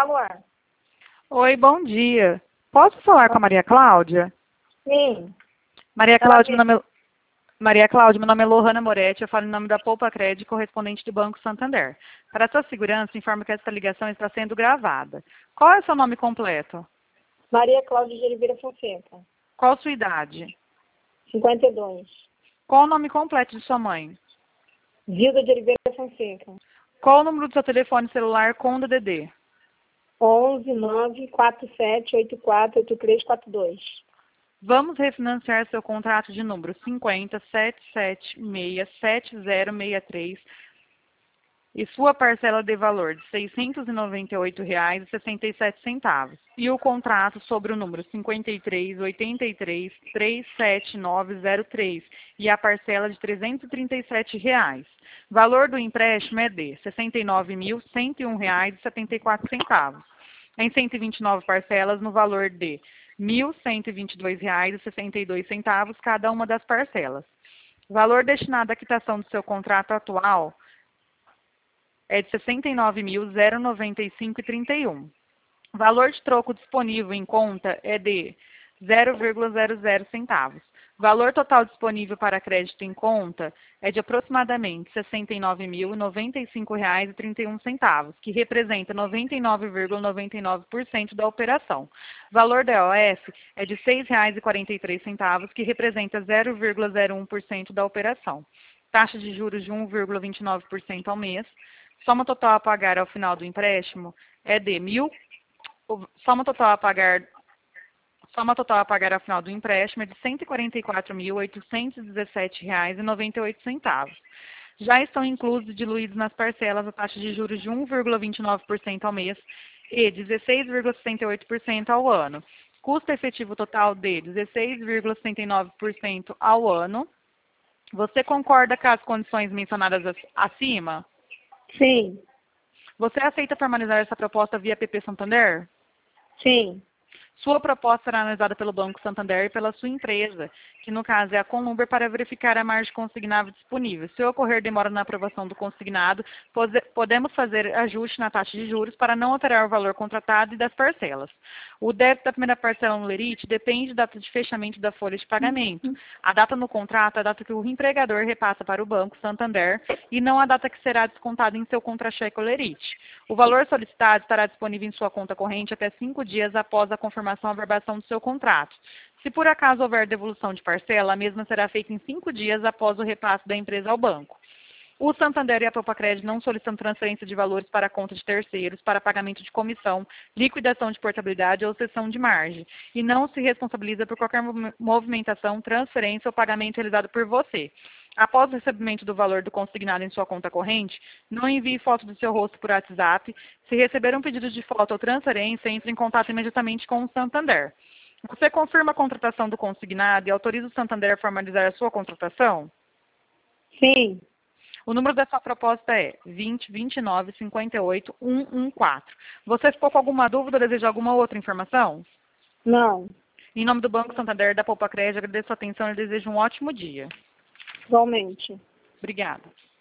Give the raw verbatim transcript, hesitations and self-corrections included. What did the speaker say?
Tá no ar. Oi, bom dia. Posso falar com a Maria Cláudia? Sim. Maria Ela Cláudia, meu mesma. nome é... Maria Cláudia, meu nome é Lohana Moretti, eu falo em nome da Poupa Crédito, correspondente do Banco Santander. Para sua segurança, informo que esta ligação está sendo gravada. Qual é o seu nome completo? Maria Cláudia de Oliveira Fonseca. Qual a sua idade? cinquenta e dois. Qual o nome completo de sua mãe? Zilda de Oliveira Fonseca. Qual o número do seu telefone celular com o D D D? onze nove quatro sete oito quatro oito três quatro dois. Vamos refinanciar seu contrato de número cinquenta, setecentos e setenta e seis, setenta seis três e sua parcela de valor de seiscentos e noventa e oito reais e sessenta e sete centavos. E o contrato sobre o número cinquenta e três, oitenta e três, trezentos e setenta e nove zero três e a parcela de trezentos e trinta e sete reais. Valor do empréstimo é de sessenta e nove mil cento e um reais e setenta e quatro centavos. Em cento e vinte e nove parcelas no valor de mil cento e vinte e dois reais e sessenta e dois centavos cada uma das parcelas. O valor destinado à quitação do seu contrato atual é de sessenta e nove mil noventa e cinco reais e trinta e um. O valor de troco disponível em conta é de zero vírgula zero zero centavos. O valor total disponível para crédito em conta é de aproximadamente sessenta e nove mil noventa e cinco reais e trinta e um centavos, que representa noventa e nove vírgula noventa e nove por cento da operação. O valor da O F é de seis reais e quarenta e três centavos, que representa zero vírgula zero um por cento da operação. Taxa de juros de um vírgula vinte e nove por cento ao mês. Soma total a pagar ao final do empréstimo é de mil. Soma total a pagar. Soma total a pagar ao final do empréstimo é de cento e quarenta e quatro mil oitocentos e dezessete reais e noventa e oito centavos. Já estão inclusos e diluídos nas parcelas a taxa de juros de um vírgula vinte e nove por cento ao mês e dezesseis vírgula sessenta e oito por cento ao ano. Custo efetivo total de dezesseis vírgula sessenta e nove por cento ao ano. Você concorda com as condições mencionadas acima? Sim. Você aceita formalizar essa proposta via P P Santander? Sim. Sua proposta será analisada pelo Banco Santander e pela sua empresa, que no caso é a Conluber, para verificar a margem consignável disponível. Se ocorrer demora na aprovação do consignado, podemos fazer ajuste na taxa de juros para não alterar o valor contratado e das parcelas. O débito da primeira parcela no Lerite depende da data de fechamento da folha de pagamento. A data no contrato é a data que o empregador repassa para o Banco Santander e não a data que será descontada em seu contra-cheque ou Lerite. O valor solicitado estará disponível em sua conta corrente até cinco dias após a confirmação a averbação do seu contrato. Se por acaso houver devolução de parcela, a mesma será feita em cinco dias após o repasse da empresa ao banco. O Santander e a Poupa Crédito não solicitam transferência de valores para a conta de terceiros, para pagamento de comissão, liquidação de portabilidade ou cessão de margem, e não se responsabiliza por qualquer movimentação, transferência ou pagamento realizado por você. Após o recebimento do valor do consignado em sua conta corrente, não envie foto do seu rosto por WhatsApp. Se receber um pedido de foto ou transferência, entre em contato imediatamente com o Santander. Você confirma a contratação do consignado e autoriza o Santander a formalizar a sua contratação? Sim. O número da sua proposta é vinte, vinte e nove, cinquenta e oito, cento e quatorze. Você ficou com alguma dúvida ou deseja alguma outra informação? Não. Em nome do Banco Santander e da Poupa Crédito, agradeço a atenção e desejo um ótimo dia. Igualmente. Obrigada.